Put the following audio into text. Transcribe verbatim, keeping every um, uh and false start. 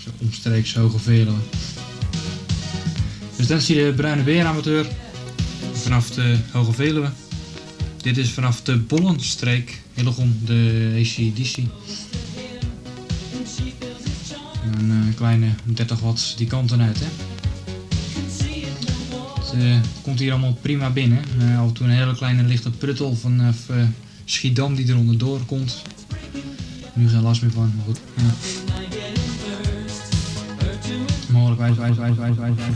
Zo omstreeks Hoge Veluwe. Dus dat is hier de Bruine Beer amateur. Vanaf de Hoge Veluwe. Dit is vanaf de Bollenstreek. Hillegom, de A C D C. Een uh, kleine dertig watts die kanten uit, hè. Het uh, komt hier allemaal prima binnen. Uh, af en toe een hele kleine lichte pruttel vanaf uh, Schiedam die er onderdoor komt. Nu geen last meer van, maar goed. Ja. Mogelijk wijs, wijs, wijs, wijs, wijs.